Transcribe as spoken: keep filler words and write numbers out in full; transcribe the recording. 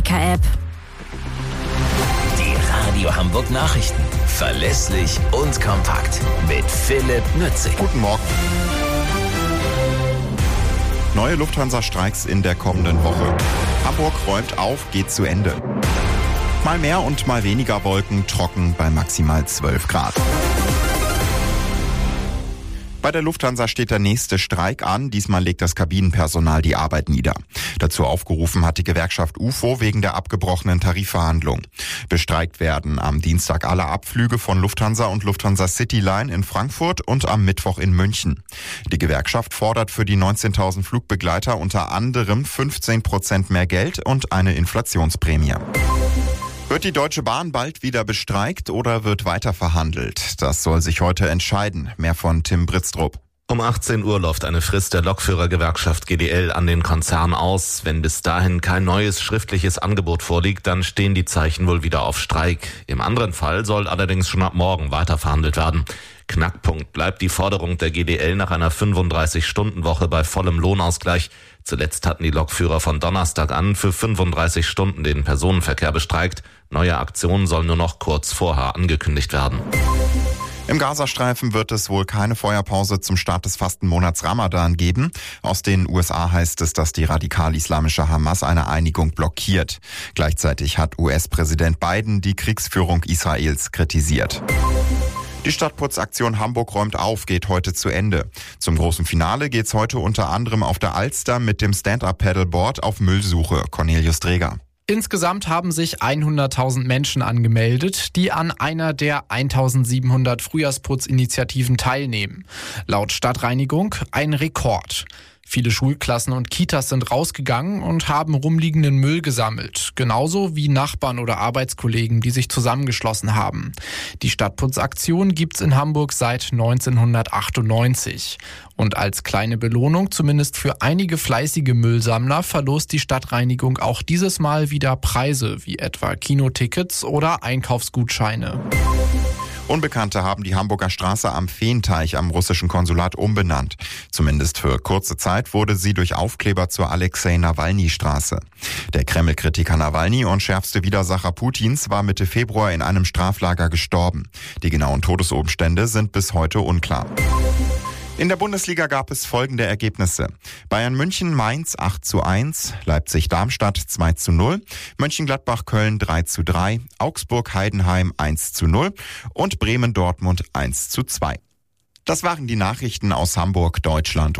Kicker-App. Die Radio Hamburg Nachrichten. Verlässlich und kompakt. Mit Philipp Nützig. Guten Morgen. Neue Lufthansa-Streiks in der kommenden Woche. Hamburg räumt auf, geht zu Ende. Mal mehr und mal weniger Wolken, trocken bei maximal zwölf Grad. Bei der Lufthansa steht der nächste Streik an. Diesmal legt das Kabinenpersonal die Arbeit nieder. Dazu aufgerufen hat die Gewerkschaft U F O wegen der abgebrochenen Tarifverhandlungen. Bestreikt werden am Dienstag alle Abflüge von Lufthansa und Lufthansa Cityline in Frankfurt und am Mittwoch in München. Die Gewerkschaft fordert für die neunzehntausend Flugbegleiter unter anderem fünfzehn Prozent mehr Geld und eine Inflationsprämie. Wird die Deutsche Bahn bald wieder bestreikt oder wird weiter verhandelt? Das soll sich heute entscheiden. Mehr von Tim Britztrup. Um achtzehn Uhr läuft eine Frist der Lokführergewerkschaft G D L an den Konzern aus. Wenn bis dahin kein neues schriftliches Angebot vorliegt, dann stehen die Zeichen wohl wieder auf Streik. Im anderen Fall soll allerdings schon ab morgen weiter verhandelt werden. Knackpunkt bleibt die Forderung der G D L nach einer fünfunddreißig-Stunden-Woche bei vollem Lohnausgleich. Zuletzt hatten die Lokführer von Donnerstag an für fünfunddreißig Stunden den Personenverkehr bestreikt. Neue Aktionen sollen nur noch kurz vorher angekündigt werden. Im Gazastreifen wird es wohl keine Feuerpause zum Start des Fastenmonats Ramadan geben. Aus den U S A heißt es, dass die radikal-islamische Hamas eine Einigung blockiert. Gleichzeitig hat U S-Präsident Biden die Kriegsführung Israels kritisiert. Die Stadtputzaktion Hamburg räumt auf geht heute zu Ende. Zum großen Finale geht's heute unter anderem auf der Alster mit dem Stand-Up-Paddleboard auf Müllsuche. Cornelius Träger. Insgesamt haben sich hunderttausend Menschen angemeldet, die an einer der eintausendsiebenhundert Frühjahrsputzinitiativen teilnehmen. Laut Stadtreinigung ein Rekord. Viele Schulklassen und Kitas sind rausgegangen und haben rumliegenden Müll gesammelt. Genauso wie Nachbarn oder Arbeitskollegen, die sich zusammengeschlossen haben. Die Stadtputzaktion gibt's in Hamburg seit neunzehnhundertachtundneunzig. Und als kleine Belohnung, zumindest für einige fleißige Müllsammler, verlost die Stadtreinigung auch dieses Mal wieder Preise, wie etwa Kinotickets oder Einkaufsgutscheine. Unbekannte haben die Hamburger Straße am Feenteich am russischen Konsulat umbenannt. Zumindest für kurze Zeit wurde sie durch Aufkleber zur Alexei-Nawalny-Straße. Der Kreml-Kritiker Nawalny und schärfste Widersacher Putins war Mitte Februar in einem Straflager gestorben. Die genauen Todesumstände sind bis heute unklar. In der Bundesliga gab es folgende Ergebnisse. Bayern München Mainz acht zu eins, Leipzig Darmstadt zwei zu null, Mönchengladbach Köln drei zu drei, Augsburg Heidenheim eins zu null und Bremen Dortmund eins zu zwei. Das waren die Nachrichten aus Hamburg, Deutschland